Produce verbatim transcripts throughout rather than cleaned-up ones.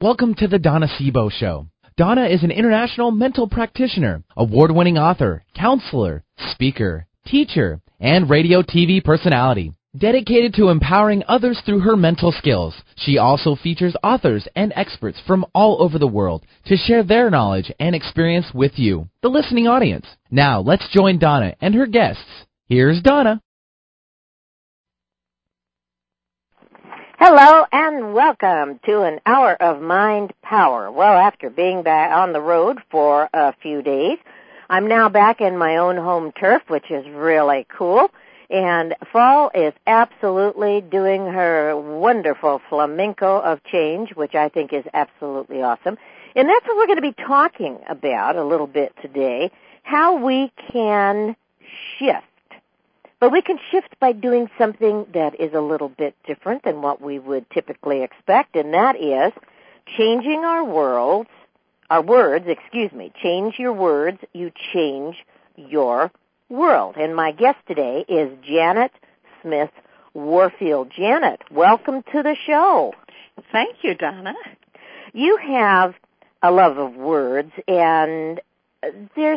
Welcome to the Donna Sebo Show. Donna is an international mental practitioner, award-winning author, counselor, speaker, teacher, and radio T V personality. Dedicated to empowering others through her mental skills, she also features authors and experts from all over the world to share their knowledge and experience with you, the listening audience. Now, let's join Donna and her guests. Here's Donna. Hello and welcome to an hour of Mind Power. Well, after being back on the road for a few days, I'm now back in my own home turf, which is really cool. And Fall is absolutely doing her wonderful flamenco of change, which I think is absolutely awesome. And that's what we're going to be talking about a little bit today, how we can shift. But we can shift by doing something that is a little bit different than what we would typically expect, and that is changing our worlds, our words, excuse me, change your words, you change your world. And my guest today is Janet Smith Warfield. Janet, welcome to the show. Thank you, Donna. You have a love of words, and there's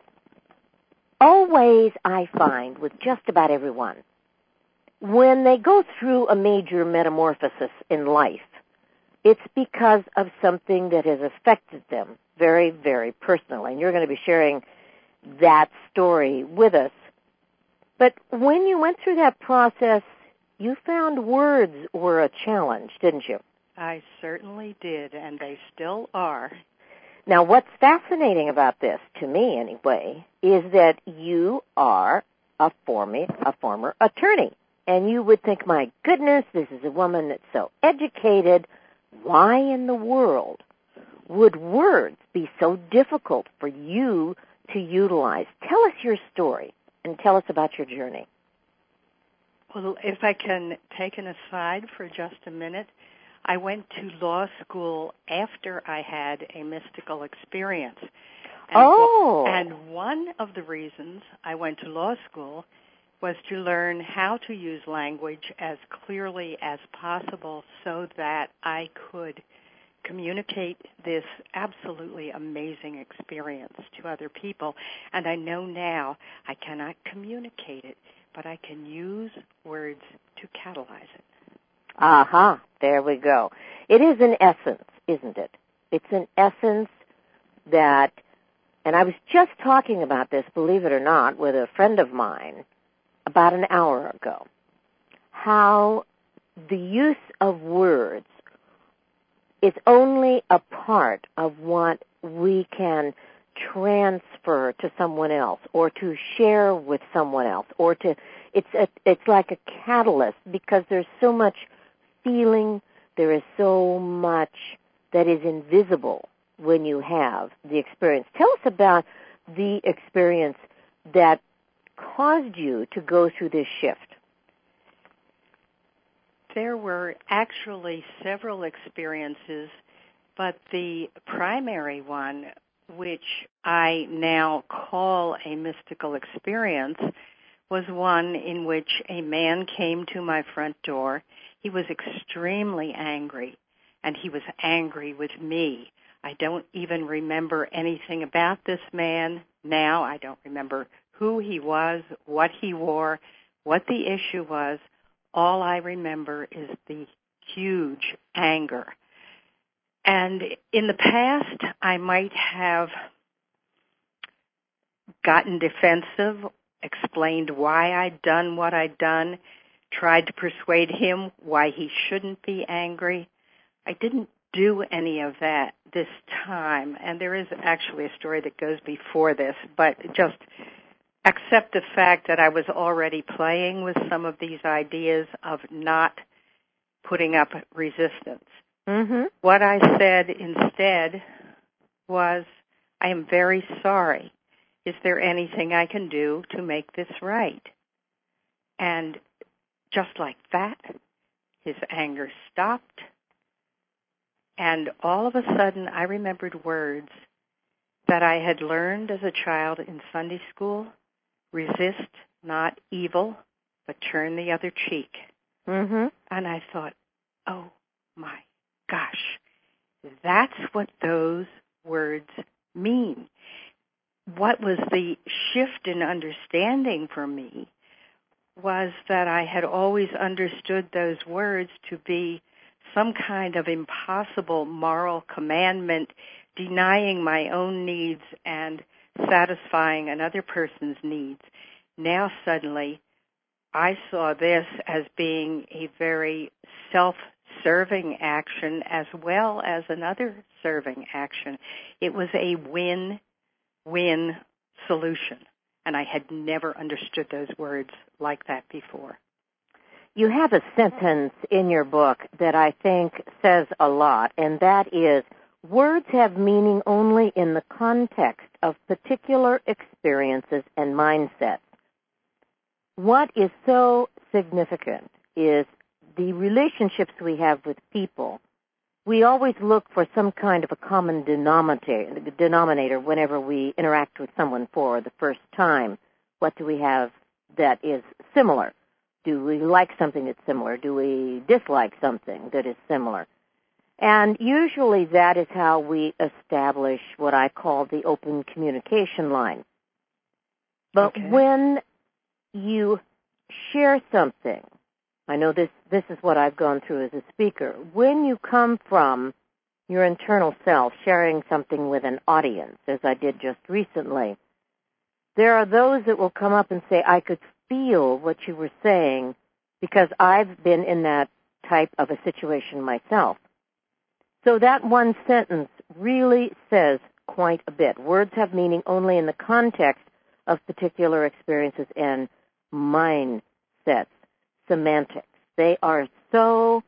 always, I find, with just about everyone, when they go through a major metamorphosis in life, it's because of something that has affected them very, very personally. And you're going to be sharing that story with us. But when you went through that process, you found words were a challenge, didn't you? I certainly did, and they still are. Now, what's fascinating about this, to me anyway, is that you are a former, a former attorney. And you would think, my goodness, this is a woman that's so educated. Why in the world would words be so difficult for you to utilize? Tell us your story and tell us about your journey. Well, if I can take an aside for just a minute, I went to law school after I had a mystical experience. And oh. And one of the reasons I went to law school was to learn how to use language as clearly as possible so that I could communicate this absolutely amazing experience to other people. And I know now I cannot communicate it, but I can use words to catalyze it. Aha, uh-huh. There we go. It is an essence, isn't it? It's an essence that, and I was just talking about this, believe it or not, with a friend of mine about an hour ago, how the use of words is only a part of what we can transfer to someone else or to share with someone else or to, it's a, it's like a catalyst because there's so much feeling, there is so much that is invisible when you have the experience. Tell us about the experience that caused you to go through this shift. There were actually several experiences, but the primary one, which I now call a mystical experience, was one in which a man came to my front door. He was extremely angry, and he was angry with me. I don't even remember anything about this man now. I don't remember who he was, what he wore, what the issue was. All I remember is the huge anger. And in the past, I might have gotten defensive, explained why I'd done what I'd done, tried to persuade him why he shouldn't be angry. I didn't do any of that this time, and there is actually a story that goes before this, but just accept the fact that I was already playing with some of these ideas of not putting up resistance. Mm-hmm. What I said instead was, I am very sorry. Is there anything I can do to make this right? And just like that, his anger stopped, and all of a sudden I remembered words that I had learned as a child in Sunday school: resist not evil, but turn the other cheek. Mm-hmm. And I thought, oh my gosh, that's what those words mean. What was the shift in understanding for me was that I had always understood those words to be some kind of impossible moral commandment, denying my own needs and satisfying another person's needs. Now suddenly, I saw this as being a very self-serving action as well as another serving action. It was a win-win solution, and I had never understood those words like that before. You have a sentence in your book that I think says a lot, and that is, words have meaning only in the context of particular experiences and mindsets. What is so significant is the relationships we have with people. We always look for some kind of a common denominator, denominator whenever we interact with someone for the first time. What do we have that is similar? Do we like something that's similar? Do we dislike something that is similar? And usually that is how we establish what I call the open communication line. But okay. when you share something, I know this, this is what I've gone through as a speaker, when you come from your internal self sharing something with an audience, as I did just recently, there are those that will come up and say, I could feel what you were saying because I've been in that type of a situation myself. So that one sentence really says quite a bit. Words have meaning only in the context of particular experiences and mindsets, semantics. They are so,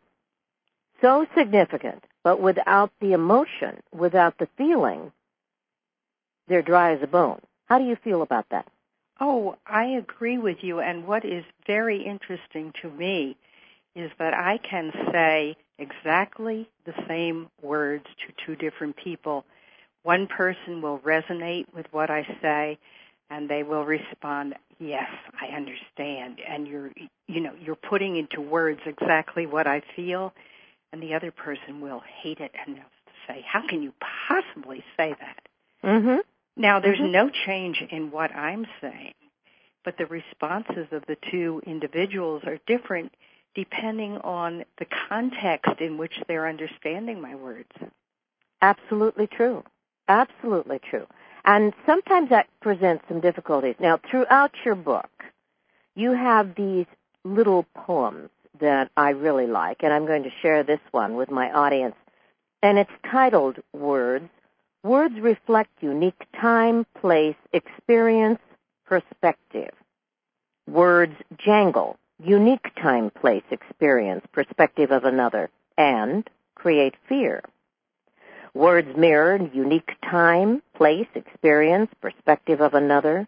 so significant, but without the emotion, without the feeling, they're dry as a bone. How do you feel about that? Oh, I agree with you, and what is very interesting to me is that I can say exactly the same words to two different people. One person will resonate with what I say, and they will respond, yes, I understand, and you're, you know, you're putting into words exactly what I feel, and the other person will hate it and they'll say, how can you possibly say that? Mm-hmm. Now, there's mm-hmm. no change in what I'm saying, but the responses of the two individuals are different depending on the context in which they're understanding my words. Absolutely true. Absolutely true. And sometimes that presents some difficulties. Now, throughout your book, you have these little poems that I really like, and I'm going to share this one with my audience. And it's titled Words. Words reflect unique time, place, experience, perspective. Words jangle, unique time, place, experience, perspective of another, and create fear. Words mirror unique time, place, experience, perspective of another,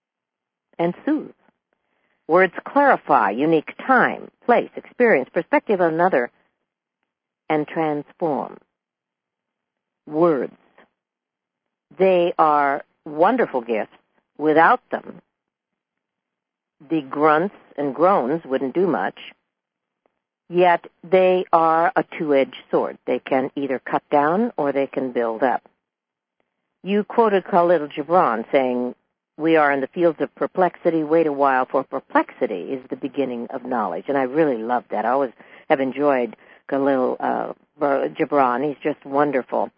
and soothe. Words clarify unique time, place, experience, perspective of another, and transform. Words. They are wonderful gifts. Without them, the grunts and groans wouldn't do much. Yet they are a two-edged sword. They can either cut down or they can build up. You quoted Khalil Gibran saying, we are in the fields of perplexity. Wait a while, for perplexity is the beginning of knowledge. And I really love that. I always have enjoyed Khalil uh, Gibran. He's just wonderful.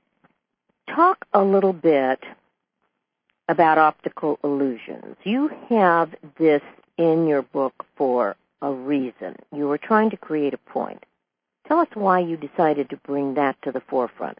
Talk a little bit about optical illusions. You have this in your book for a reason. You were trying to create a point. Tell us why you decided to bring that to the forefront.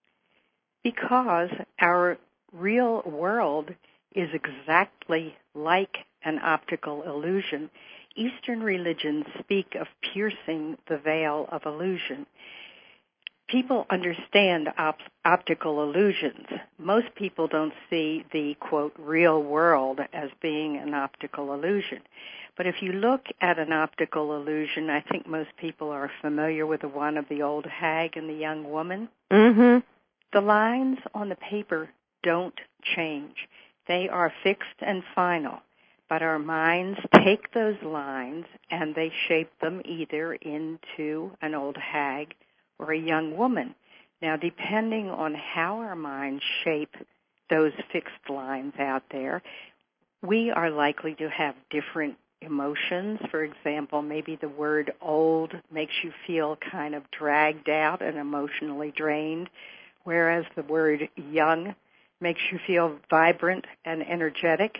Because our real world is exactly like an optical illusion. Eastern religions speak of piercing the veil of illusion. People understand op- optical illusions. Most people don't see the, quote, real world as being an optical illusion. But if you look at an optical illusion, I think most people are familiar with the one of the old hag and the young woman. Mm-hmm. The lines on the paper don't change. They are fixed and final. But our minds take those lines and they shape them either into an old hag or a young woman. Now, depending on how our minds shape those fixed lines out there, we are likely to have different emotions. For example, maybe the word old makes you feel kind of dragged out and emotionally drained, whereas the word young makes you feel vibrant and energetic.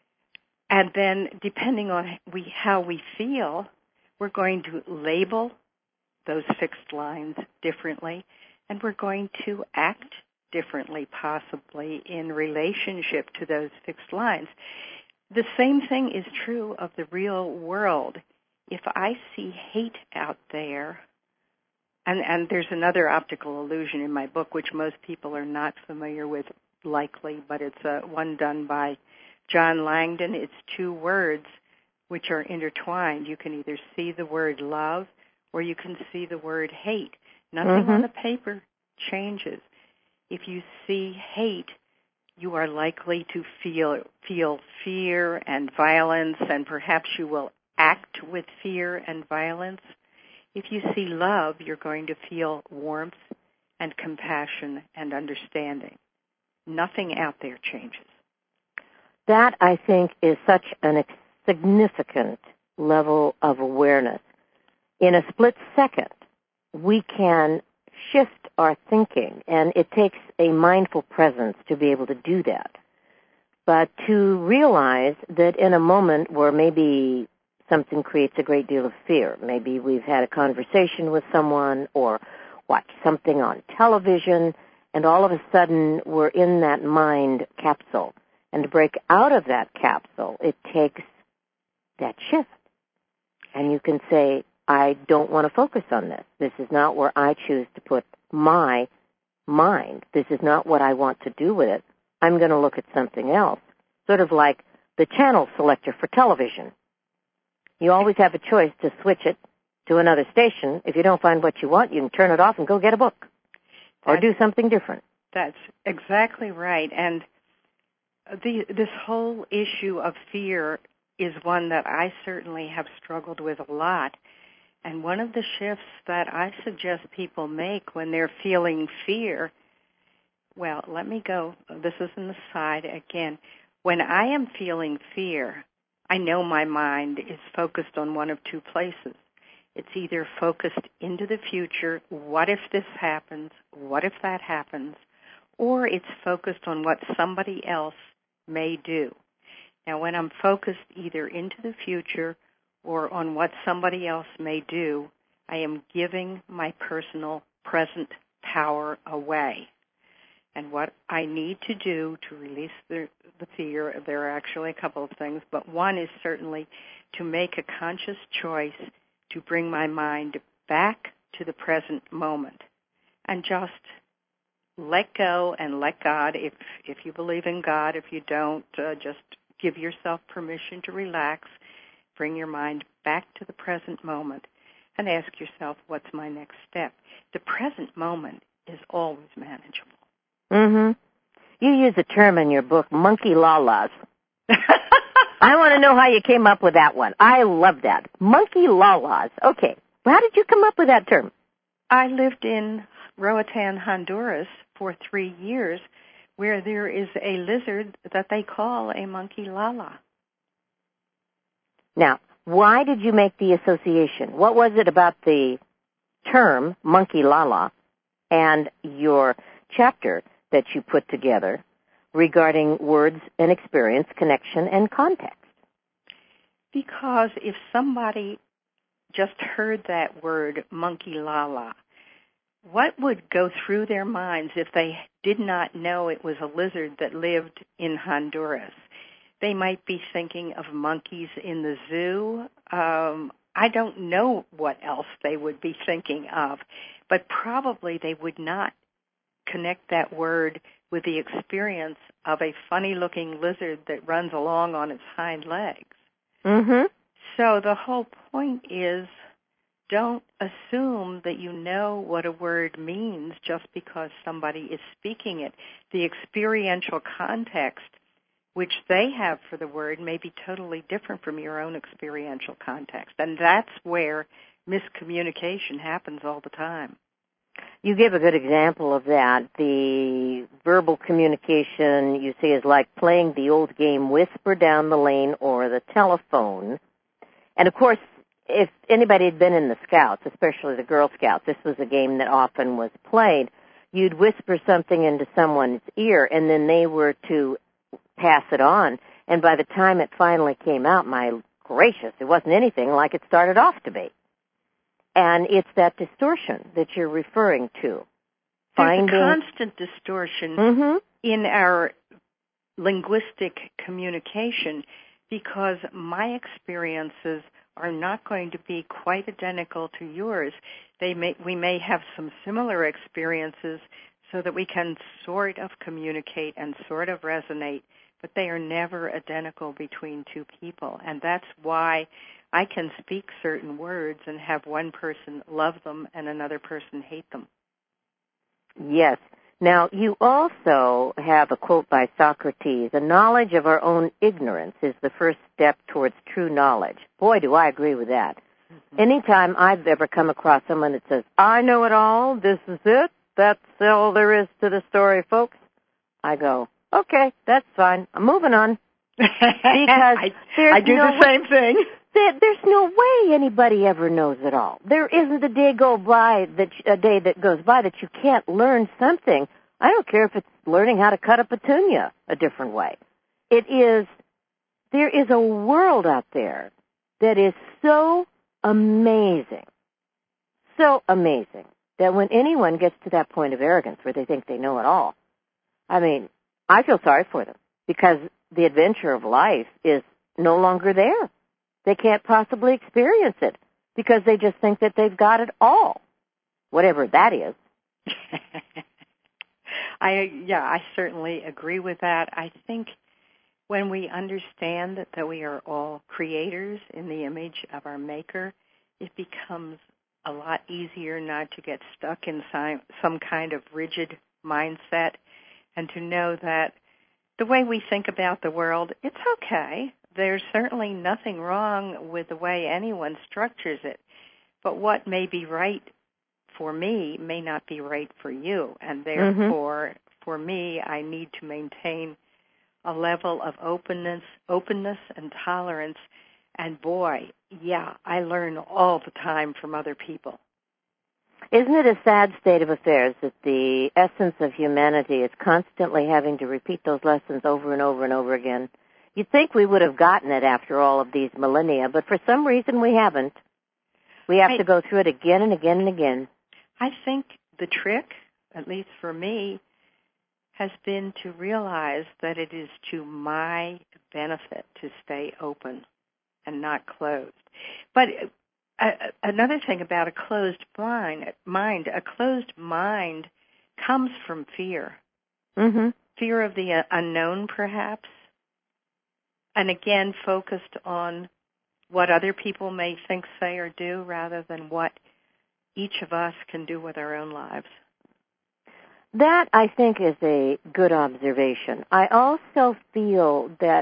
And then, depending on we, how we feel, we're going to label those fixed lines differently, and we're going to act differently, possibly, in relationship to those fixed lines. The same thing is true of the real world. If I see hate out there, and, and there's another optical illusion in my book, which most people are not familiar with, likely, but it's uh, one done by John Langdon. It's two words which are intertwined. You can either see the word love or you can see the word hate. Nothing mm-hmm. on the paper changes. If you see hate, you are likely to feel feel fear and violence, and perhaps you will act with fear and violence. If you see love, you're going to feel warmth and compassion and understanding. Nothing out there changes. That, I think, is such an ex- significant level of awareness. In a split second, we can shift our thinking, and it takes a mindful presence to be able to do that. But to realize that in a moment where maybe something creates a great deal of fear, maybe we've had a conversation with someone or watched something on television, and all of a sudden we're in that mind capsule. And to break out of that capsule, it takes that shift. And you can say, I don't want to focus on this. This is not where I choose to put my mind. This is not what I want to do with it. I'm going to look at something else. Sort of like the channel selector for television. You always have a choice to switch it to another station. If you don't find what you want, you can turn it off and go get a book or that's, do something different. That's exactly right. And the, this whole issue of fear is one that I certainly have struggled with a lot. And one of the shifts that I suggest people make when they're feeling fear, well, let me go. This is an aside again. When I am feeling fear, I know my mind is focused on one of two places. It's either focused into the future, what if this happens, what if that happens, or it's focused on what somebody else may do. Now, when I'm focused either into the future or on what somebody else may do, I am giving my personal present power away. And what I need to do to release the, the fear, there are actually a couple of things, but one is certainly to make a conscious choice to bring my mind back to the present moment and just let go and let God, if, if you believe in God, if you don't, uh, just give yourself permission to relax. Bring your mind back to the present moment and ask yourself, what's my next step? The present moment is always manageable. Mm-hmm. You use a term in your book, monkey la-las. I want to know how you came up with that one. I love that. Monkey la-las. Okay. Well, how did you come up with that term? I lived in Roatan, Honduras for three years, where there is a lizard that they call a monkey la-la. Now, why did you make the association? What was it about the term monkey la-la and your chapter that you put together regarding words and experience, connection, and context? Because if somebody just heard that word, monkey la-la, what would go through their minds if they did not know it was a lizard that lived in Honduras? They might be thinking of monkeys in the zoo. Um, I don't know what else they would be thinking of, but probably they would not connect that word with the experience of a funny-looking lizard that runs along on its hind legs. Mm-hmm. So the whole point is, don't assume that you know what a word means just because somebody is speaking it. The experiential context which they have for the word may be totally different from your own experiential context. And that's where miscommunication happens all the time. You give a good example of that. The verbal communication, you see, is like playing the old game Whisper Down the Lane or the telephone. And, of course, if anybody had been in the Scouts, especially the Girl Scouts, this was a game that often was played. You'd whisper something into someone's ear, and then they were to pass it on. And by the time it finally came out, my gracious, it wasn't anything like it started off to be. And it's that distortion that you're referring to. There's Finding... a constant distortion mm-hmm. in our linguistic communication because my experiences are not going to be quite identical to yours. They may, we may have some similar experiences so that we can sort of communicate and sort of resonate, but they are never identical between two people. And that's why I can speak certain words and have one person love them and another person hate them. Yes. Now, you also have a quote by Socrates, "A knowledge of our own ignorance is the first step towards true knowledge." Boy, do I agree with that. Mm-hmm. Anytime I've ever come across someone that says, "I know it all, this is it, that's all there is to the story, folks," I go, okay, that's fine, I'm moving on. Because I, I do no the same thing. There, there's no way anybody ever knows it all. There isn't a day go by that a day that goes by that you can't learn something. I don't care if it's learning how to cut a petunia a different way. It is, there is a world out there that is so amazing, so amazing, that when anyone gets to that point of arrogance where they think they know it all, I mean, I feel sorry for them because the adventure of life is no longer there. They can't possibly experience it because they just think that they've got it all, whatever that is. I yeah, I certainly agree with that. I think when we understand that, that we are all creators in the image of our Maker, it becomes a lot easier not to get stuck in some, some kind of rigid mindset and to know that the way we think about the world, it's okay. There's certainly nothing wrong with the way anyone structures it, but what may be right for me may not be right for you, and therefore, mm-hmm. for me, I need to maintain a level of openness, openness and tolerance, and boy, yeah, I learn all the time from other people. Isn't it a sad state of affairs that the essence of humanity is constantly having to repeat those lessons over and over and over again? You'd think we would have gotten it after all of these millennia, but for some reason we haven't. We have I, to go through it again and again and again. I think the trick, at least for me, has been to realize that it is to my benefit to stay open and not closed. But uh, another thing about a closed mind, mind, a closed mind comes from fear. Mm-hmm. Fear of the unknown, perhaps. And again, focused on what other people may think, say, or do, rather than what each of us can do with our own lives. That, I think, is a good observation. I also feel that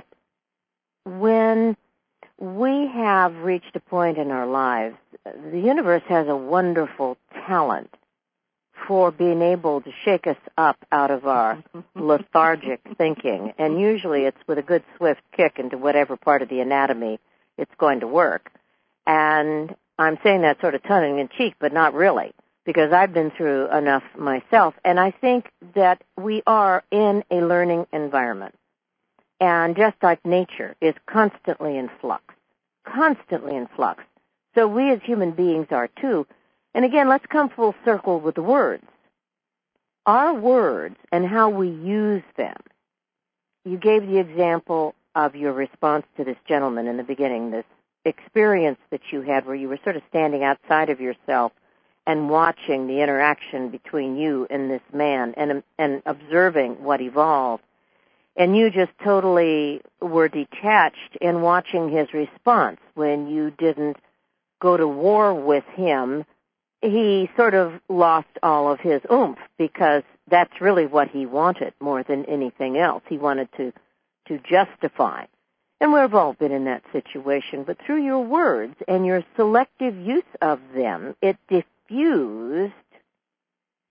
when we have reached a point in our lives, the universe has a wonderful talent for being able to shake us up out of our lethargic thinking. And usually it's with a good swift kick into whatever part of the anatomy it's going to work. And I'm saying that sort of tongue-in-cheek, but not really, because I've been through enough myself. And I think that we are in a learning environment. And just like nature is constantly in flux, constantly in flux. So we as human beings are too. And again, let's come full circle with the words. Our words and how we use them. You gave the example of your response to this gentleman in the beginning, this experience that you had where you were sort of standing outside of yourself and watching the interaction between you and this man and, and observing what evolved. And you just totally were detached in watching his response when you didn't go to war with him. He sort of lost all of his oomph because that's really what he wanted more than anything else. He wanted to, to justify. And we've all been in that situation, but through your words and your selective use of them, it diffused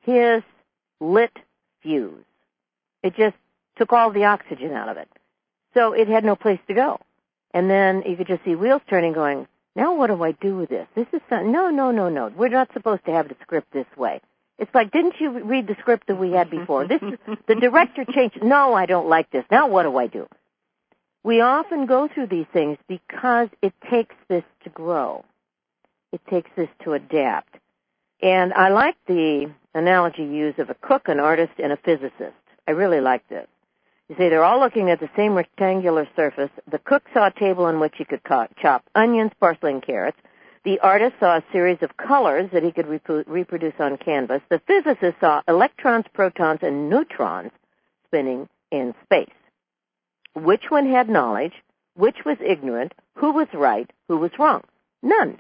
his lit fuse. It just took all the oxygen out of it. So it had no place to go. And then you could just see wheels turning going, now what do I do with this? This is some, no, no, no, no. We're not supposed to have the script this way. It's like, didn't you read the script that we had before? This is, the director changed. No, I don't like this. Now what do I do? We often go through these things because it takes this to grow. It takes this to adapt. And I like the analogy used of a cook, an artist, and a physicist. I really like this. You see, they're all looking at the same rectangular surface. The cook saw a table on which he could chop onions, parsley, and carrots. The artist saw a series of colors that he could rep- reproduce on canvas. The physicist saw electrons, protons, and neutrons spinning in space. Which one had knowledge? Which was ignorant? Who was right? Who was wrong? None.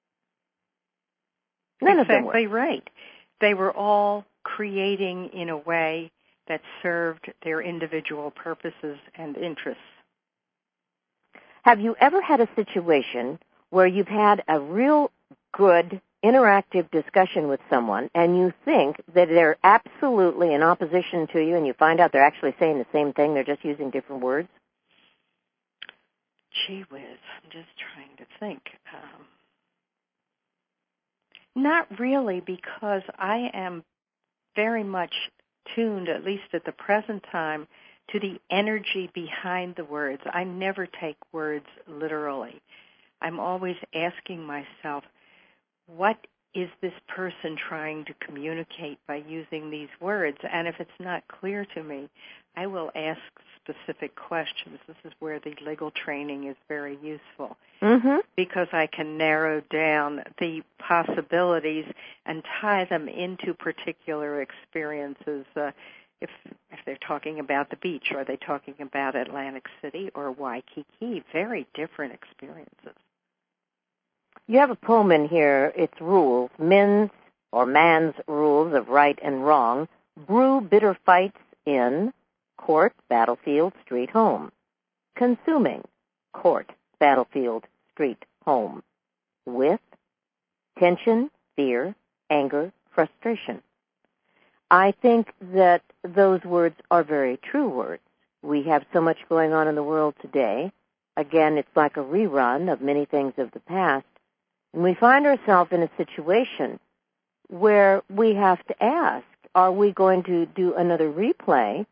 None of them were. Exactly right. They were all creating in a way that served their individual purposes and interests. Have you ever had a situation where you've had a real good interactive discussion with someone and you think that they're absolutely in opposition to you and you find out they're actually saying the same thing, they're just using different words? Gee whiz, I'm just trying to think. Um, not really, because I am very much tuned, at least at the present time, to the energy behind the words. I never take words literally. I'm always asking myself, what is this person trying to communicate by using these words? And if it's not clear to me, I will ask specific questions. This is where the legal training is very useful, mm-hmm. because I can narrow down the possibilities and tie them into particular experiences. Uh, if if they're talking about the beach, or are they talking about Atlantic City or Waikiki? Very different experiences. You have a poem in here. It's rules, men's or man's rules of right and wrong, brew bitter fights in court, battlefield, street, home. Consuming, court, battlefield, street, home. With tension, fear, anger, frustration. I think that those words are very true words. We have so much going on in the world today. Again, it's like a rerun of many things of the past. And we find ourselves in a situation where we have to ask, are we going to do another replay,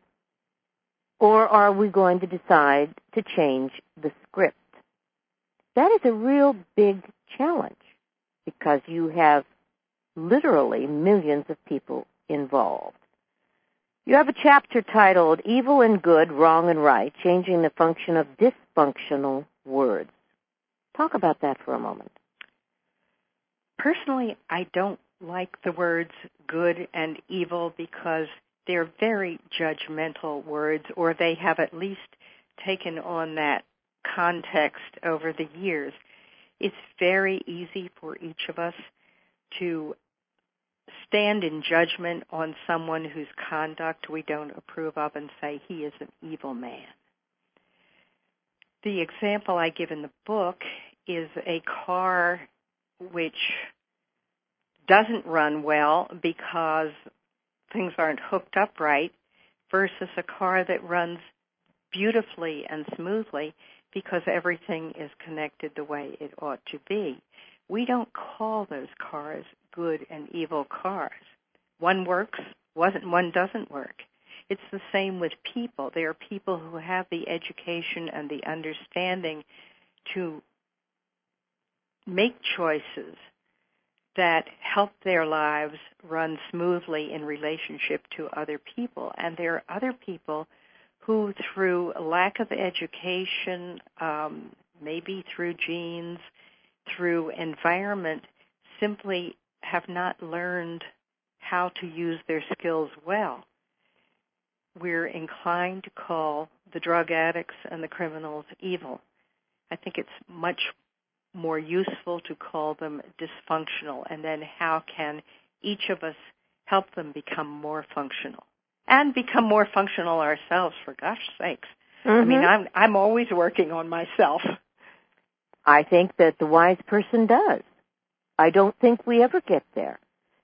or are we going to decide to change the script? That is a real big challenge, because you have literally millions of people involved. You have a chapter titled Evil and Good, Wrong and Right, Changing the Function of Dysfunctional Words. Talk about that for a moment. Personally, I don't like the words good and evil because they're very judgmental words, or they have at least taken on that context over the years. It's very easy for each of us to stand in judgment on someone whose conduct we don't approve of and say he is an evil man. The example I give in the book is a car which doesn't run well because things aren't hooked up right, versus a car that runs beautifully and smoothly because everything is connected the way it ought to be. We don't call those cars good and evil cars. One works, one doesn't work. It's the same with people. There are people who have the education and the understanding to make choices that help their lives run smoothly in relationship to other people. And there are other people who, through lack of education, um, maybe through genes, through environment, simply have not learned how to use their skills well. We're inclined to call the drug addicts and the criminals evil. I think it's much more useful to call them dysfunctional, and then how can each of us help them become more functional and become more functional ourselves, for gosh sakes. Mm-hmm. I mean, I'm I'm always working on myself. I think that the wise person does. I don't think we ever get there.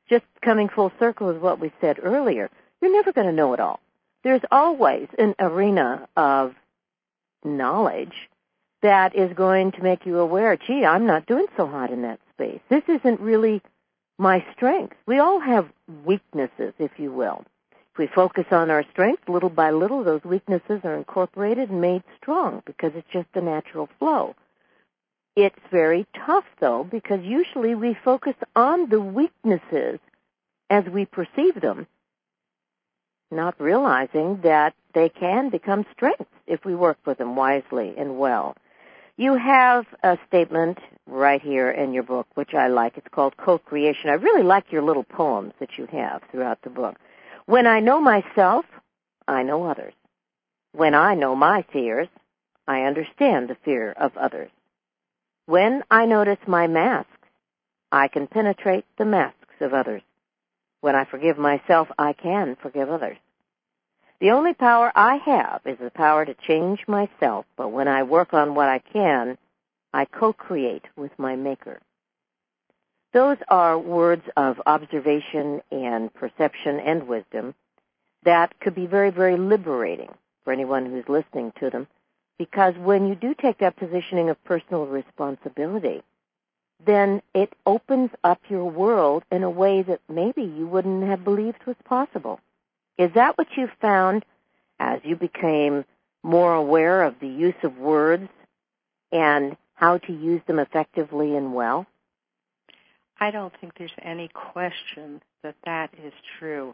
just coming full circle with what we said earlier, you're never going to know it all. There's always an arena of knowledge that is going to make you aware, gee, I'm not doing so hot in that space. This isn't really my strength. We all have weaknesses, if you will. If we focus on our strengths, little by little, those weaknesses are incorporated and made strong because it's just the natural flow. It's very tough, though, because usually we focus on the weaknesses as we perceive them, not realizing that they can become strengths if we work with them wisely and well. You have a statement right here in your book, which I like. It's called Co-Creation. I really like your little poems that you have throughout the book. When I know myself, I know others. When I know my fears, I understand the fear of others. When I notice my masks, I can penetrate the masks of others. When I forgive myself, I can forgive others. The only power I have is the power to change myself, but when I work on what I can, I co-create with my Maker. Those are words of observation and perception and wisdom that could be very, very liberating for anyone who's listening to them, because when you do take that positioning of personal responsibility, then it opens up your world in a way that maybe you wouldn't have believed was possible. Is that what you found as you became more aware of the use of words and how to use them effectively and well? I don't think there's any question that that is true.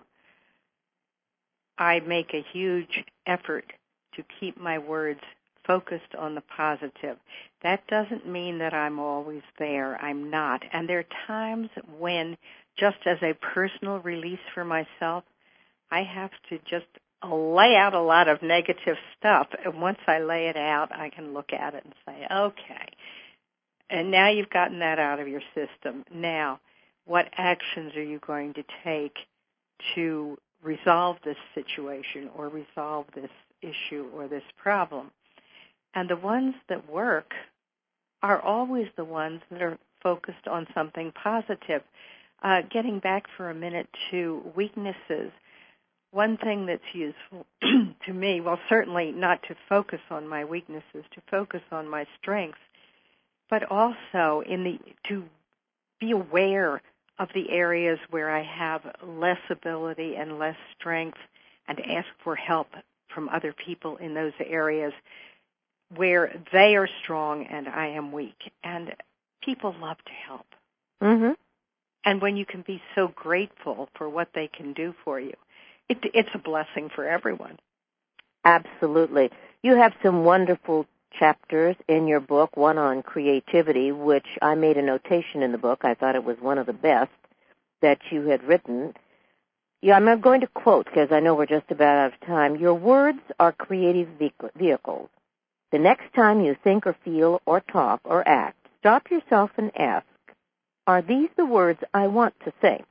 I make a huge effort to keep my words focused on the positive. That doesn't mean that I'm always there. I'm not. And there are times when, just as a personal release for myself, I have to just lay out a lot of negative stuff. And once I lay it out, I can look at it and say, okay. And now you've gotten that out of your system. Now, what actions are you going to take to resolve this situation or resolve this issue or this problem? And the ones that work are always the ones that are focused on something positive. Uh, getting back for a minute to weaknesses, one thing that's useful to me, well, certainly not to focus on my weaknesses, to focus on my strengths, but also in the to be aware of the areas where I have less ability and less strength and ask for help from other people in those areas where they are strong and I am weak. And people love to help. Mm-hmm. And when you can be so grateful for what they can do for you, it, it's a blessing for everyone. Absolutely. You have some wonderful chapters in your book, one on creativity, which I made a notation in the book. I thought it was one of the best that you had written. Yeah, I'm not going to quote because I know we're just about out of time. Your words are creative vehicles. The next time you think or feel or talk or act, stop yourself and ask, are these the words I want to say?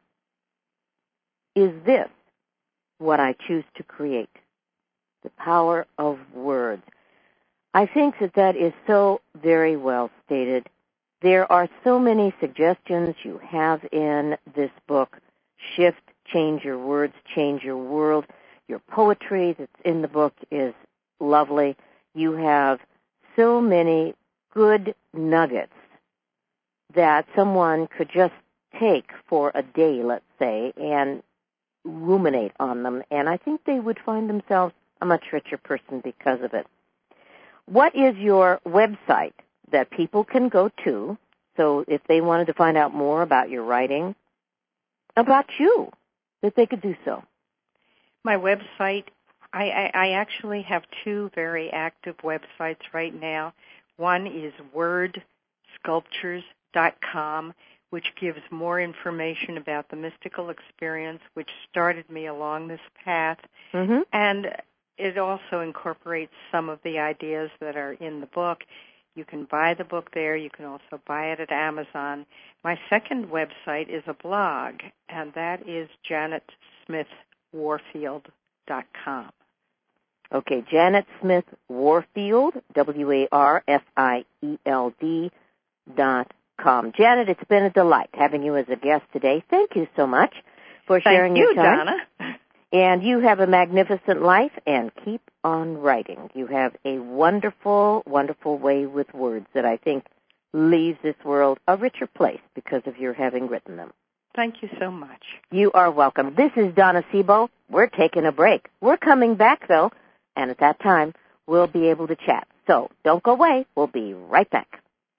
Is this what I choose to create? The power of words. I think that that is so very well stated. There are so many suggestions you have in this book. Shift, change your words, change your world. Your poetry that's in the book is lovely. You have so many good nuggets that someone could just take for a day, let's say, and ruminate on them. And I think they would find themselves a much richer person because of it. What is your website that people can go to, so if they wanted to find out more about your writing, about you, that they could do so? My website, I, I, I actually have two very active websites right now. One is word sculptures dot com, which gives more information about the mystical experience, which started me along this path. Mm-hmm. And it also incorporates some of the ideas that are in the book. You can buy the book there. You can also buy it at Amazon. My second website is a blog, and that is janet smith warfield dot com. Okay, Janet Smith Warfield, W A R F I E L D dot com. Janet, it's been a delight having you as a guest today. Thank you so much for sharing Thank you, your time. Donna. And you have a magnificent life, and keep on writing. You have a wonderful, wonderful way with words that I think leaves this world a richer place because of your having written them. Thank you so much. You are welcome. This is Donna Sebo. We're taking a break. We're coming back, though, and at that time, we'll be able to chat. So don't go away. We'll be right back.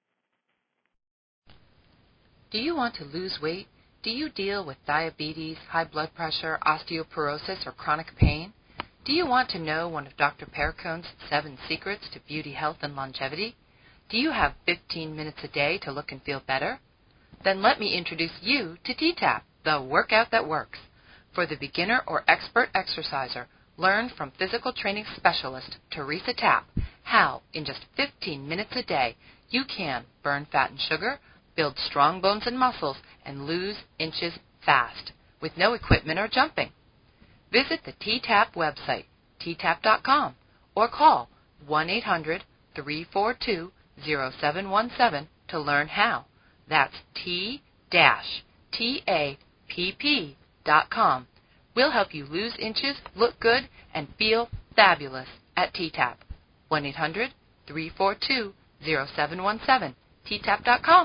Do you want to lose weight? Do you deal with diabetes, high blood pressure, osteoporosis, or chronic pain? Do you want to know one of Doctor Perricone's seven secrets to beauty, health, and longevity? Do you have fifteen minutes a day to look and feel better? Then let me introduce you to T TAP, the workout that works. For the beginner or expert exerciser, learn from physical training specialist Teresa Tapp how, in just fifteen minutes a day, you can burn fat and sugar, build strong bones and muscles, and lose inches fast, with no equipment or jumping. Visit the T TAP website, T tap dot com, or call one eight hundred, three four two, zero seven one seven to learn how. That's T T A P P dot com. We'll help you lose inches, look good, and feel fabulous at T TAP. one eight hundred, three four two, zero seven one seven, T tap dot com.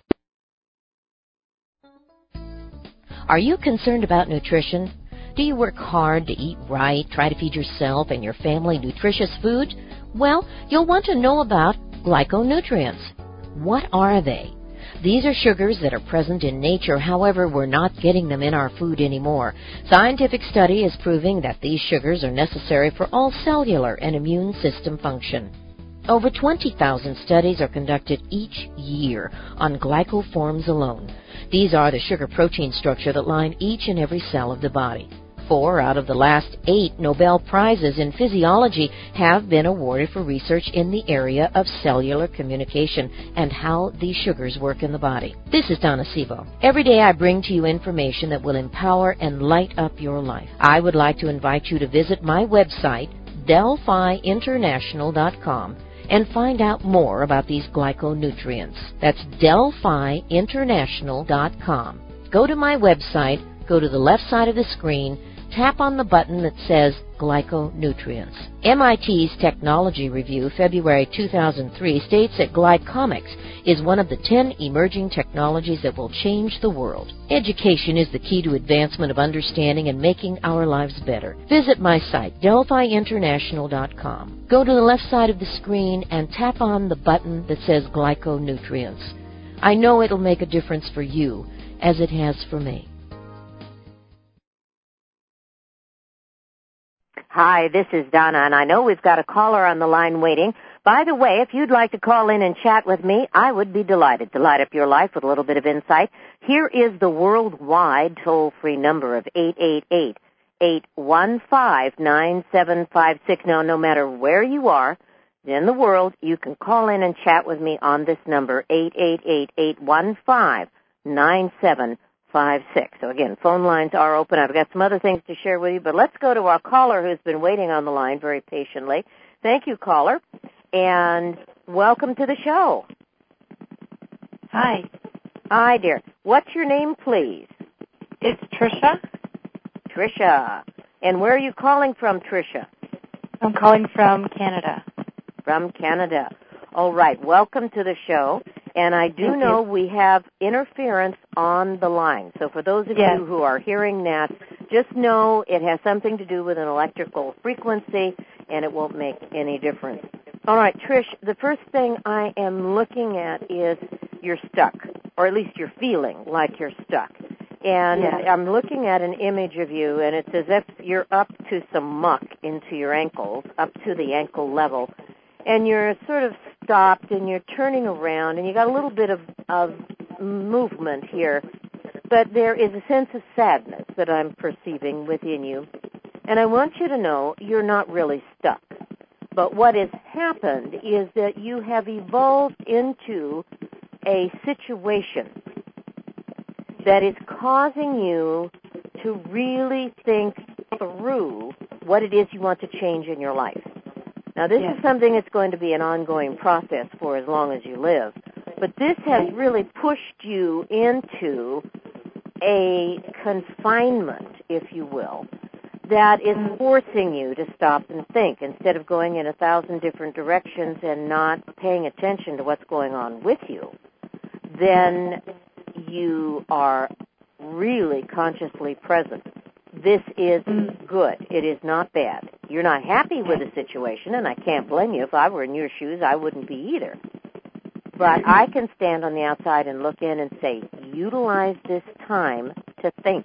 Are you concerned about nutrition? Do you work hard to eat right, try to feed yourself and your family nutritious food? Well, you'll want to know about glyconutrients. What are they? These are sugars that are present in nature, however, we're not getting them in our food anymore. Scientific study is proving that these sugars are necessary for all cellular and immune system function. Over twenty thousand studies are conducted each year on glycoforms alone. These are the sugar protein structure that line each and every cell of the body. Four out of the last eight Nobel Prizes in physiology have been awarded for research in the area of cellular communication and how these sugars work in the body. This is Donna Sebo. Every day I bring to you information that will empower and light up your life. I would like to invite you to visit my website, Delphi International dot com, and find out more about these glyconutrients. That's Delphi International dot com. Go to my website, go to the left side of the screen, tap on the button that says Glyconutrients. M I T's Technology Review, February two thousand three, states that glycomics is one of the ten emerging technologies that will change the world. Education is the key to advancement of understanding and making our lives better. Visit my site, Delphi International dot com. Go to the left side of the screen and tap on the button that says Glyconutrients. I know it'll make a difference for you, as it has for me. Hi, this is Donna, and I know we've got a caller on the line waiting. By the way, if you'd like to call in and chat with me, I would be delighted to light up your life with a little bit of insight. Here is the worldwide toll-free number of eight eight eight, eight one five, nine seven five six. Now, no matter where you are in the world, you can call in and chat with me on this number, eight eight eight, eight one five, nine seven five six. So again, phone lines are open. I've got some other things to share with you, but let's go to our caller who's been waiting on the line very patiently. Thank you, caller, and welcome to the show. Hi. Hi, dear. What's your name, please? It's Tricia. Tricia. And where are you calling from, Tricia? I'm calling from Canada. From Canada. All right. Welcome to the show. And I do Thank know you. we have interference on the line. So for those of yes. you who are hearing that, just know it has something to do with an electrical frequency, and it won't make any difference. All right, Trish, the first thing I am looking at is you're stuck, or at least you're feeling like you're stuck. And yes. I'm looking at an image of you, and it's as if you're up to some muck into your ankles, up to the ankle level. And you're sort of stopped, and you're turning around, and you got a little bit of, of movement here. But there is a sense of sadness that I'm perceiving within you. And I want you to know you're not really stuck. But what has happened is that you have evolved into a situation that is causing you to really think through what it is you want to change in your life. Now, this yes. is something that's going to be an ongoing process for as long as you live. but this has really pushed you into a confinement, if you will, that is forcing you to stop and think instead of going in a thousand different directions and not paying attention to what's going on with you. Then you are really consciously present. This is good. It is not bad. You're not happy with the situation, and I can't blame you. If I were in your shoes, I wouldn't be either. But I can stand on the outside and look in and say, utilize this time to think.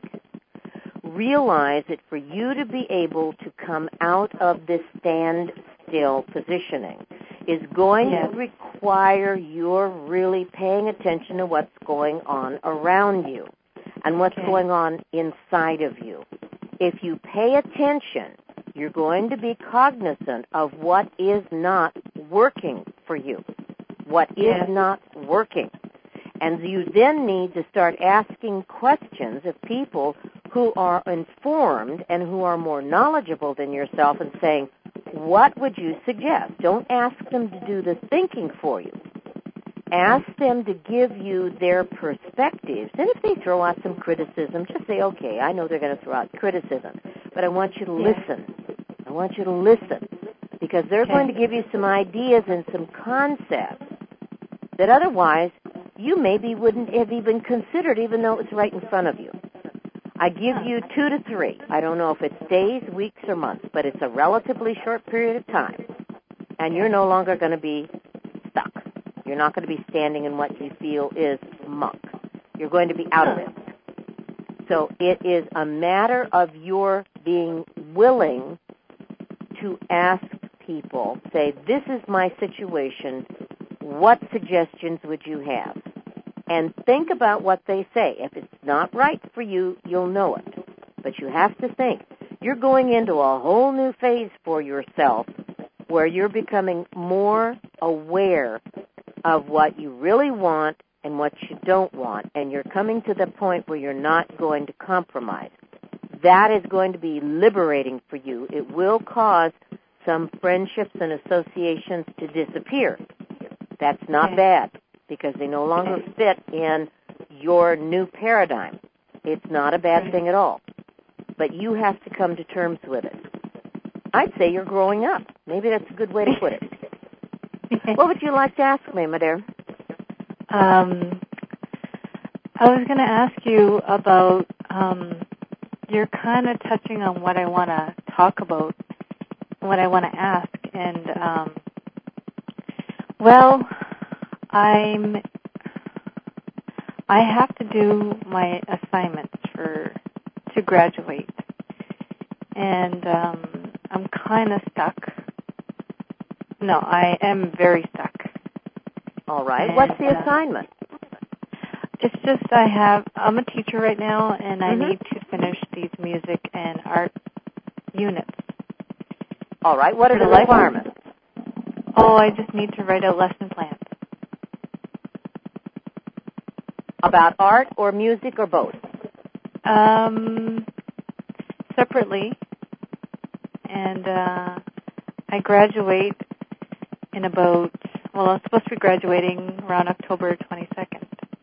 Realize that for you to be able to come out of this standstill positioning is going yes. to require you're really paying attention to what's going on around you and what's okay. going on inside of you. If you pay attention, you're going to be cognizant of what is not working for you, what yes. is not working. And you then need to start asking questions of people who are informed and who are more knowledgeable than yourself and saying, what would you suggest? Don't ask them to do the thinking for you. Ask them to give you their perspectives. And if they throw out some criticism, just say, okay, I know they're going to throw out criticism, but I want you to yeah. listen. I want you to listen because they're okay. going to give you some ideas and some concepts that otherwise you maybe wouldn't have even considered even though it was right in front of you. I give you two to three. I don't know if it's days, weeks, or months, but it's a relatively short period of time. And you're no longer going to be stuck. You're not going to be standing in what you feel is muck. You're going to be out of it. So it is a matter of your being willing to ask people, say, this is my situation. What suggestions would you have? And think about what they say. If it's not right for you, you'll know it. But you have to think. You're going into a whole new phase for yourself where you're becoming more aware of what you really want and what you don't want. And you're coming to the point where you're not going to compromise. That is going to be liberating for you. It will cause some friendships and associations to disappear. That's not bad, because they no longer fit in your new paradigm. It's not a bad thing at all. But you have to come to terms with it. I'd say you're growing up. Maybe that's a good way to put it. What would you like to ask me, my dear? Um, I was going to ask you about, um, you're kind of touching on what I want to talk about, what I want to ask. And, um, well, I'm, I have to do my assignments for, to graduate. And, um, I'm kind of stuck. No, I am very stuck. All right. And, what's the uh, assignment? It's just I have, I'm a teacher right now, and I Mm-hmm. need to finish these music and art units. All right. What are For the the requirements? Oh, I just need to write out lesson plans. About art or music or both? Um, separately. And uh, I graduate in about, well, I'm supposed to be graduating around October twenty-second.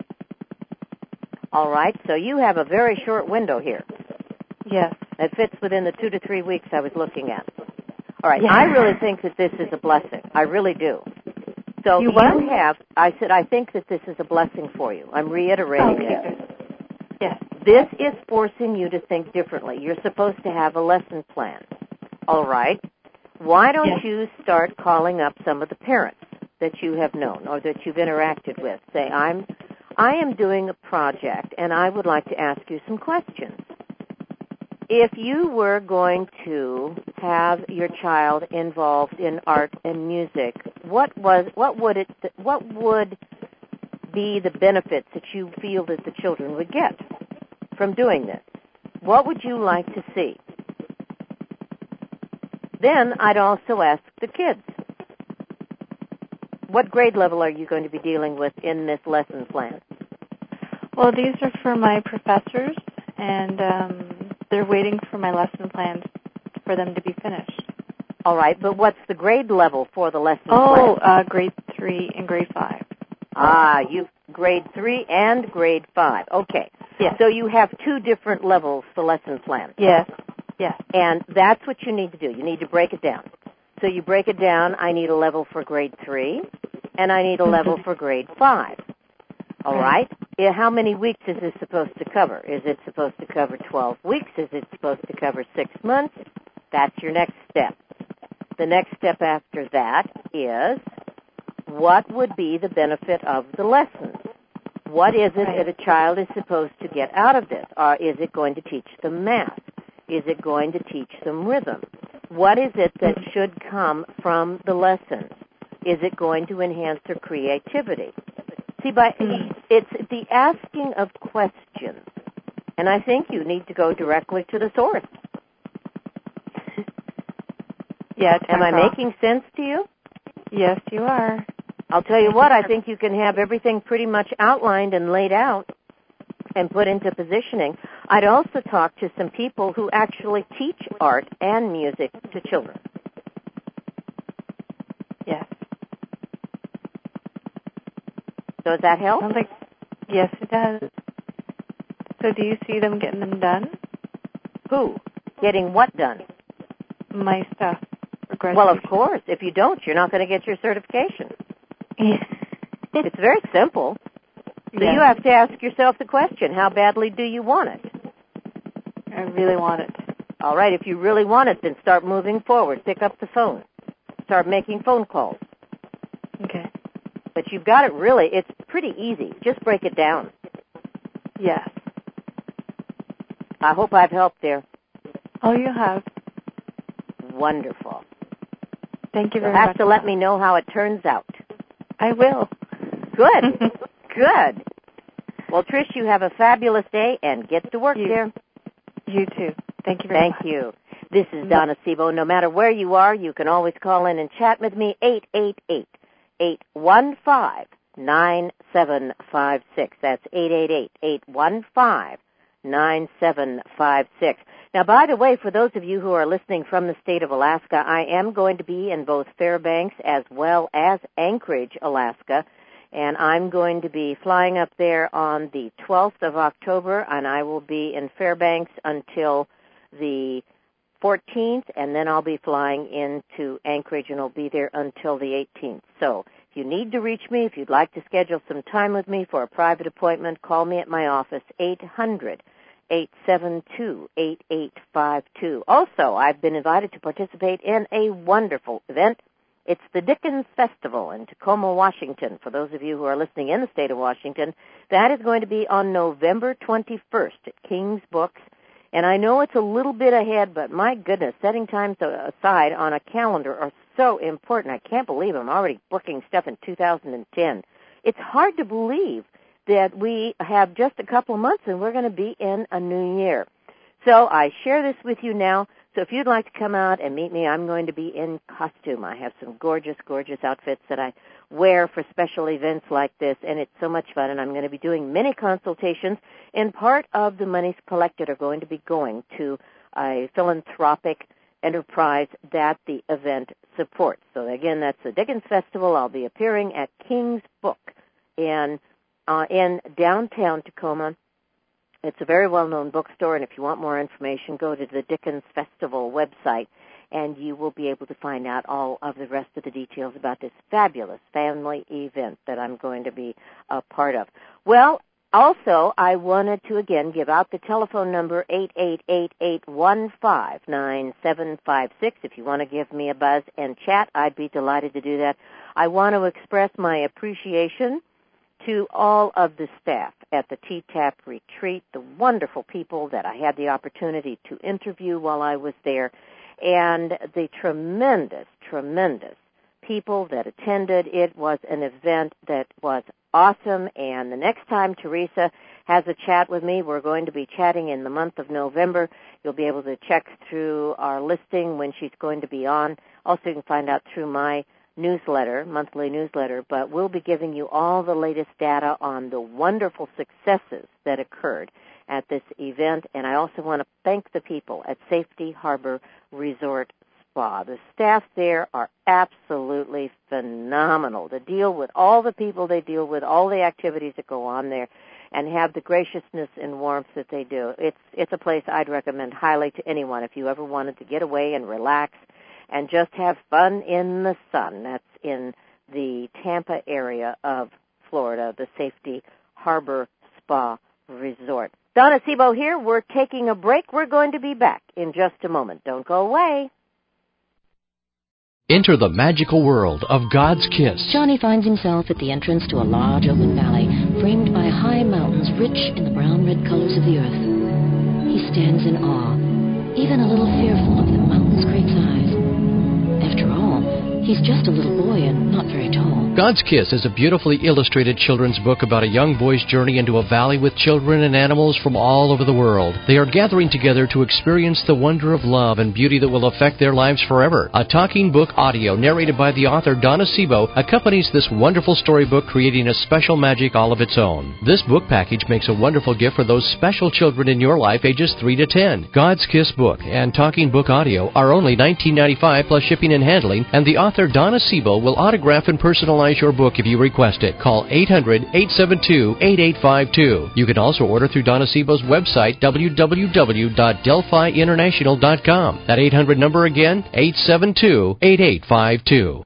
All right. So you have a very short window here. Yes. That fits within the two to three weeks I was looking at. All right. Yeah. I really think that this is a blessing. I really do. So you, you have, I said, I think that this is a blessing for you. I'm reiterating okay. this. Yes. This is forcing you to think differently. You're supposed to have a lesson plan. All right. Why don't yes. you start calling up some of the parents that you have known or that you've interacted with? Say, I'm, I am doing a project, and I would like to ask you some questions. If you were going to have your child involved in art and music, what was what would it what would be the benefits that you feel that the children would get from doing this? What would you like to see? Then I'd also ask the kids, what grade level are you going to be dealing with in this lesson plan? Well, these are for my professors, and um, they're waiting for my lesson plans for them to be finished. All right, but what's the grade level for the lesson oh, plan? Oh, uh, grade three and grade five. Ah, you grade three and grade five. Okay. Yes. So you have two different levels for lesson plan. Yes. Yes. And that's what you need to do. You need to break it down. So you break it down. I need a level for grade three, and I need a level for grade five. All right? Yeah, how many weeks is this supposed to cover? Is it supposed to cover twelve weeks? Is it supposed to cover six months? That's your next step. The next step after that is, what would be the benefit of the lessons? What is it that a child is supposed to get out of this? Or is it going to teach them math? Is it going to teach them rhythm? What is it that should come from the lessons? Is it going to enhance their creativity? See, by it's the asking of questions, and I think you need to go directly to the source. Yeah, Am I making sense to you? Yes, you are. I'll tell you what, I think you can have everything pretty much outlined and laid out and put into positioning. I'd also talk to some people who actually teach art and music to children. Yes. Does that help? Sounds like, yes, it does. So do you see them getting them done? Who? Getting what done? My stuff. Well, of course. If you don't, you're not going to get your certification. Yeah. It's very simple. So yes. you have to ask yourself the question, how badly do you want it? I really want it. All right, if you really want it, then start moving forward. Pick up the phone. Start making phone calls. Okay. But you've got it really, it's pretty easy. Just break it down. Yes. I hope I've helped there. Oh, you have. Wonderful. Thank you very You'll have much. to let me know how it turns out. I will. Good. Good. Well, Trish, you have a fabulous day and get to work you, there. You too. Thank you very Thank much. Thank you. This is Donna Sebo. No matter where you are, you can always call in and chat with me, eight eight eight, eight one five, nine seven five six. That's eight eight eight, eight one five, nine seven five six. Now, by the way, for those of you who are listening from the state of Alaska, I am going to be in both Fairbanks as well as Anchorage, Alaska, and I'm going to be flying up there on the twelfth of October, and I will be in Fairbanks until the fourteenth, and then I'll be flying into Anchorage, and I'll be there until the eighteenth. So if you need to reach me, if you'd like to schedule some time with me for a private appointment, call me at my office, eight hundred, eight seven two, eight eight five two. Also, I've been invited to participate in a wonderful event. It's the Dickens Festival in Tacoma, Washington. For those of you who are listening in the state of Washington, that is going to be on November twenty-first at King's Books. And I know it's a little bit ahead, but my goodness, setting times aside on a calendar are so important. I can't believe I'm already booking stuff in two thousand ten. It's hard to believe that we have just a couple of months and we're going to be in a new year. So I share this with you now. So if you'd like to come out and meet me, I'm going to be in costume. I have some gorgeous, gorgeous outfits that I wear for special events like this, and it's so much fun. And I'm going to be doing many consultations, and part of the monies collected are going to be going to a philanthropic enterprise that the event supports. So again, that's the Dickens Festival. I'll be appearing at King's Book in uh, in downtown Tacoma. It's a very well-known bookstore, and if you want more information, go to the Dickens Festival website, and you will be able to find out all of the rest of the details about this fabulous family event that I'm going to be a part of. Well, also, I wanted to, again, give out the telephone number, eight eight eight, eight one five, nine seven five six. If you want to give me a buzz and chat, I'd be delighted to do that. I want to express my appreciation to all of the staff at the T TAP retreat, the wonderful people that I had the opportunity to interview while I was there, and the tremendous, tremendous people that attended. It was an event that was awesome, and the next time Teresa has a chat with me, we're going to be chatting in the month of November. You'll be able to check through our listing when she's going to be on. Also, you can find out through my newsletter, monthly newsletter, but we'll be giving you all the latest data on the wonderful successes that occurred at this event. And I also want to thank the people at Safety Harbor Resort Spa. The staff there are absolutely phenomenal to deal with all the people they deal with, all the activities that go on there, and have the graciousness and warmth that they do. It's it's a place I'd recommend highly to anyone if you ever wanted to get away and relax and just have fun in the sun. That's in the Tampa area of Florida, the Safety Harbor Spa Resort. Donna Sebo here. We're taking a break. We're going to be back in just a moment. Don't go away. Enter the magical world of God's Kiss. Johnny finds himself at the entrance to a large open valley, framed by high mountains rich in the brown-red colors of the earth. He stands in awe, even a little fearful of the mountain's great size. After all, he's just a little boy and not very tall. God's Kiss is a beautifully illustrated children's book about a young boy's journey into a valley with children and animals from all over the world. They are gathering together to experience the wonder of love and beauty that will affect their lives forever. A talking book audio narrated by the author Donna Sebo accompanies this wonderful storybook, creating a special magic all of its own. This book package makes a wonderful gift for those special children in your life ages three to ten. God's Kiss book and talking book audio are only nineteen ninety-five dollars plus shipping and handling, and the author Donna Sebo will autograph and personalize your book if you request it. Call eight hundred, eight seven two, eight eight five two. You can also order through Donna Sebo's website, w w w dot delphi international dot com. That eight hundred number again, eight seven two, eight eight five two.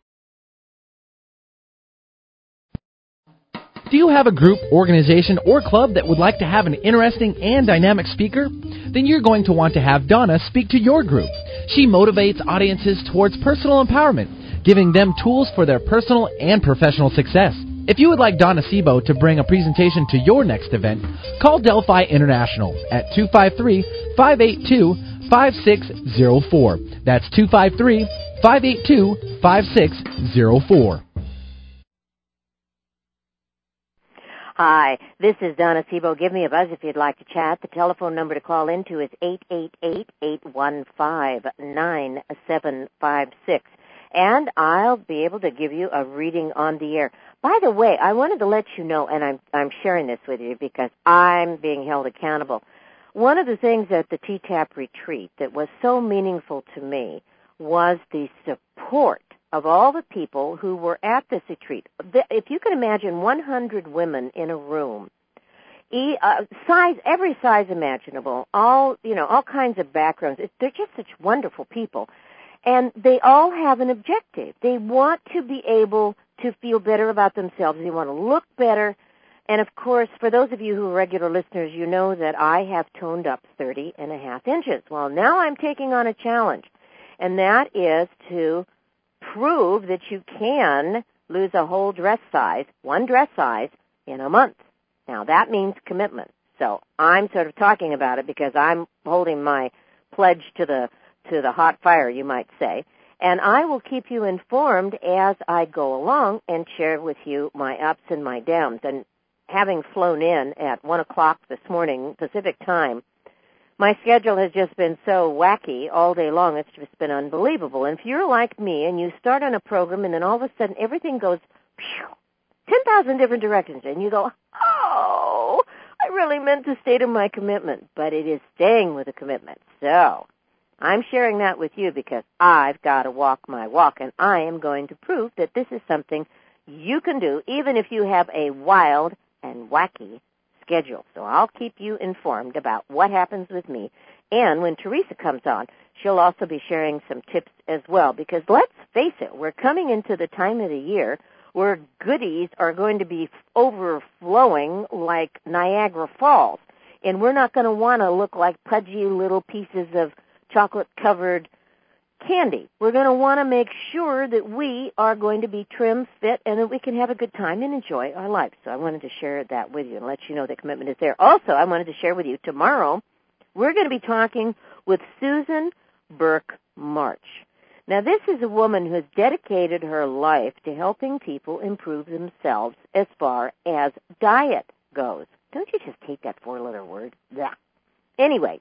Do you have a group, organization, or club that would like to have an interesting and dynamic speaker? Then you're going to want to have Donna speak to your group. She motivates audiences towards personal empowerment, giving them tools for their personal and professional success. If you would like Donna Sebo to bring a presentation to your next event, call Delphi International at two five three, five eight two, five six zero four. That's two five three, five eight two, five six zero four. Hi, this is Donna Sebo. Give me a buzz if you'd like to chat. The telephone number to call into is eight eight eight, eight one five, nine seven five six. And I'll be able to give you a reading on the air. By the way, I wanted to let you know, and I'm, I'm sharing this with you because I'm being held accountable. One of the things at the T TAP retreat that was so meaningful to me was the support of all the people who were at this retreat. If you can imagine one hundred women in a room, e, uh, size, every size imaginable, all, you know, all kinds of backgrounds. It, they're just such wonderful people. And they all have an objective. They want to be able to feel better about themselves. They want to look better. And, of course, for those of you who are regular listeners, you know that I have toned up thirty and a half inches. Well, now I'm taking on a challenge, and that is to prove that you can lose a whole dress size, one dress size, in a month. Now, that means commitment. So I'm sort of talking about it because I'm holding my pledge to the to the hot fire, you might say. And I will keep you informed as I go along and share with you my ups and my downs. And having flown in at one o'clock this morning Pacific time, my schedule has just been so wacky all day long. It's just been unbelievable. And if you're like me and you start on a program and then all of a sudden everything goes ten thousand different directions and you go, oh, I really meant to stay to my commitment. But it is staying with a commitment. So I'm sharing that with you because I've got to walk my walk, and I am going to prove that this is something you can do even if you have a wild and wacky schedule. So I'll keep you informed about what happens with me. And when Teresa comes on, she'll also be sharing some tips as well, because let's face it, we're coming into the time of the year where goodies are going to be overflowing like Niagara Falls, and we're not going to want to look like pudgy little pieces of chocolate-covered candy. We're going to want to make sure that we are going to be trim, fit, and that we can have a good time and enjoy our life. So I wanted to share that with you and let you know that commitment is there. Also, I wanted to share with you tomorrow, we're going to be talking with Susan Burke March. Now, this is a woman who has dedicated her life to helping people improve themselves as far as diet goes. Don't you just hate that four-letter word? Yeah. Anyway,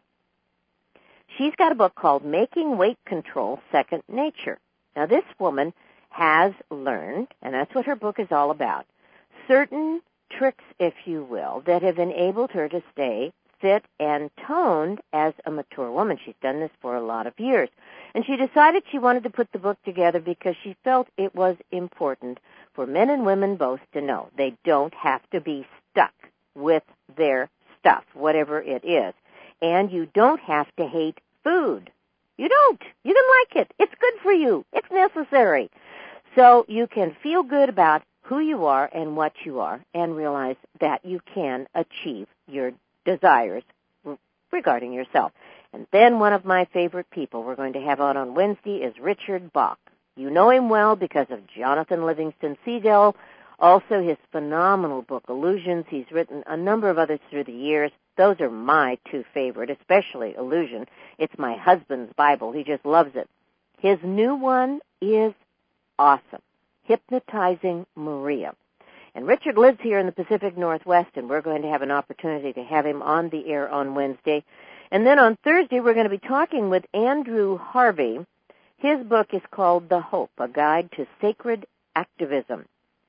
she's got a book called Making Weight Control Second Nature. Now, this woman has learned, and that's what her book is all about, certain tricks, if you will, that have enabled her to stay fit and toned as a mature woman. She's done this for a lot of years. And she decided she wanted to put the book together because she felt it was important for men and women both to know they don't have to be stuck with their stuff, whatever it is. And you don't have to hate food. You don't. You can like it. It's good for you. It's necessary. So you can feel good about who you are and what you are and realize that you can achieve your desires regarding yourself. And then one of my favorite people we're going to have on on Wednesday is Richard Bach. You know him well because of Jonathan Livingston Seagull, also his phenomenal book, Illusions. He's written a number of others through the years. Those are my two favorite, especially Illusion. It's my husband's Bible. He just loves it. His new one is awesome, Hypnotizing Maria. And Richard lives here in the Pacific Northwest, and we're going to have an opportunity to have him on the air on Wednesday. And then on Thursday, we're going to be talking with Andrew Harvey. His book is called The Hope, A Guide to Sacred Activism.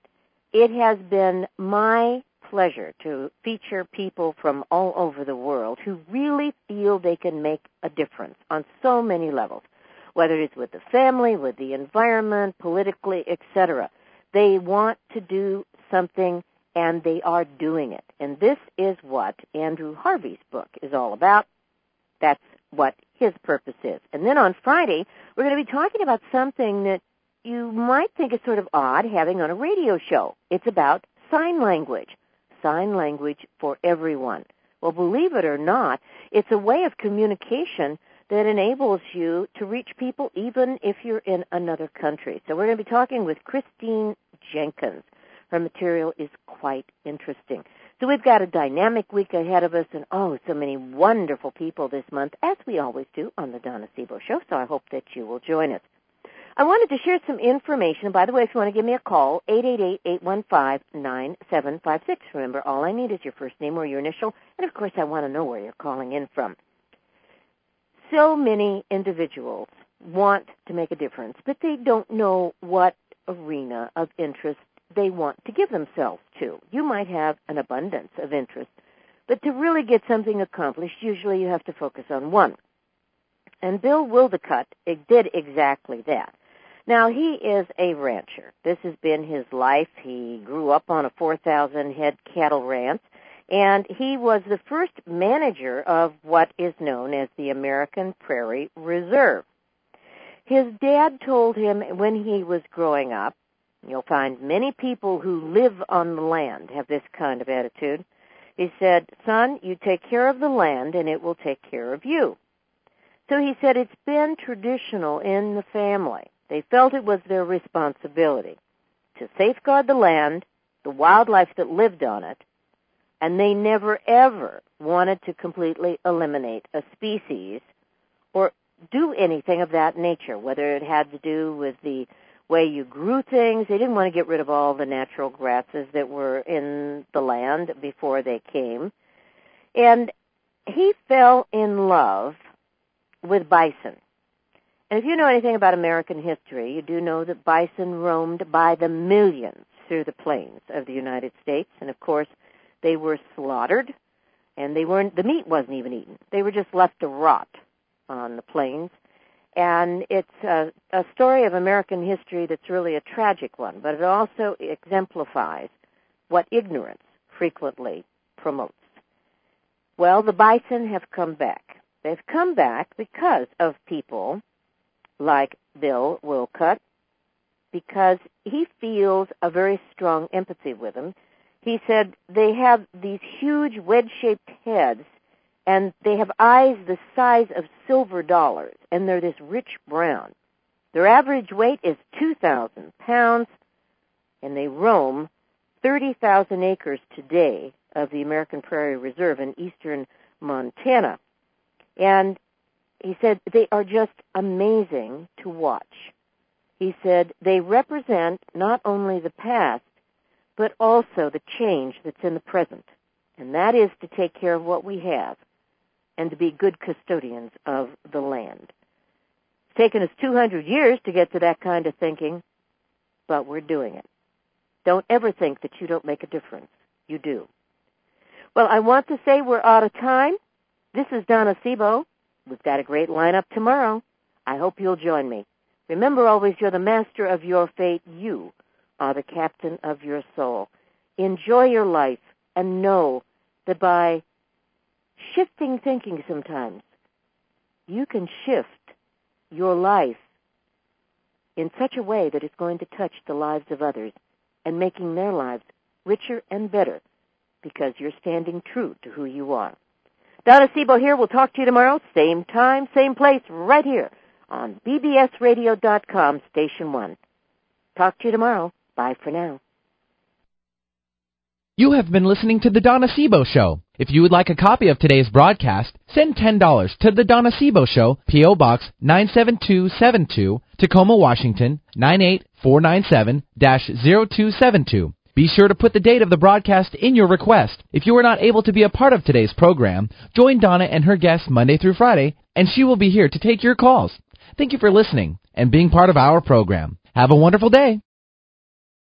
It has been my pleasure to feature people from all over the world who really feel they can make a difference on so many levels, whether it's with the family, with the environment, politically, et cetera. They want to do something, and they are doing it. And this is what Andrew Harvey's book is all about. That's what his purpose is. And then on Friday, we're going to be talking about something that you might think is sort of odd having on a radio show. It's about sign language. Sign language for everyone. Well, believe it or not, it's a way of communication that enables you to reach people even if you're in another country. So we're going to be talking with Christine Jenkins. Her material is quite interesting. So we've got a dynamic week ahead of us, and oh, so many wonderful people this month, as we always do on the Donna Sebo Show, so I hope that you will join us. I wanted to share some information. By the way, if you want to give me a call, eight eight eight, eight one five, nine seven five six. Remember, all I need is your first name or your initial, and of course I want to know where you're calling in from. So many individuals want to make a difference, but they don't know what arena of interest they want to give themselves to. You might have an abundance of interest, but to really get something accomplished, usually you have to focus on one. And Bill Wildecutt did exactly that. Now, he is a rancher. This has been his life. He grew up on a four thousand head cattle ranch, and he was the first manager of what is known as the American Prairie Reserve. His dad told him when he was growing up, you'll find many people who live on the land have this kind of attitude. He said, son, you take care of the land and it will take care of you. So he said it's been traditional in the family. They felt it was their responsibility to safeguard the land, the wildlife that lived on it, and they never ever wanted to completely eliminate a species or do anything of that nature, whether it had to do with the way you grew things. They didn't want to get rid of all the natural grasses that were in the land before they came. And he fell in love with bison. And if you know anything about American history, you do know that bison roamed by the millions through the plains of the United States. And of course, they were slaughtered, and they weren't, the meat wasn't even eaten. They were just left to rot on the plains. And it's a, a story of American history that's really a tragic one, but it also exemplifies what ignorance frequently promotes. Well, the bison have come back. They've come back because of people like Bill Wildecutt, because he feels a very strong empathy with them. He said they have these huge wedge-shaped heads, and they have eyes the size of silver dollars, and they're this rich brown. Their average weight is two thousand pounds, and they roam thirty thousand acres today of the American Prairie Reserve in eastern Montana. And he said they are just amazing to watch. He said they represent not only the past, but also the change that's in the present. And that is to take care of what we have and to be good custodians of the land. It's taken us two hundred years to get to that kind of thinking, but we're doing it. Don't ever think that you don't make a difference. You do. Well, I want to say we're out of time. This is Donna Sebo. We've got a great lineup tomorrow. I hope you'll join me. Remember always, you're the master of your fate. You are the captain of your soul. Enjoy your life and know that by shifting thinking sometimes, you can shift your life in such a way that it's going to touch the lives of others and making their lives richer and better because you're standing true to who you are. Donna Sebo here. We'll talk to you tomorrow, same time, same place, right here on B B S radio dot com, Station one. Talk to you tomorrow. Bye for now. You have been listening to The Donna Sebo Show. If you would like a copy of today's broadcast, send ten dollars to The Donna Sebo Show, P O. Box nine seven two seven two, Tacoma, Washington, nine eight four nine seven zero two seven two. Be sure to put the date of the broadcast in your request. If you were not able to be a part of today's program, join Donna and her guests Monday through Friday, and she will be here to take your calls. Thank you for listening and being part of our program. Have a wonderful day.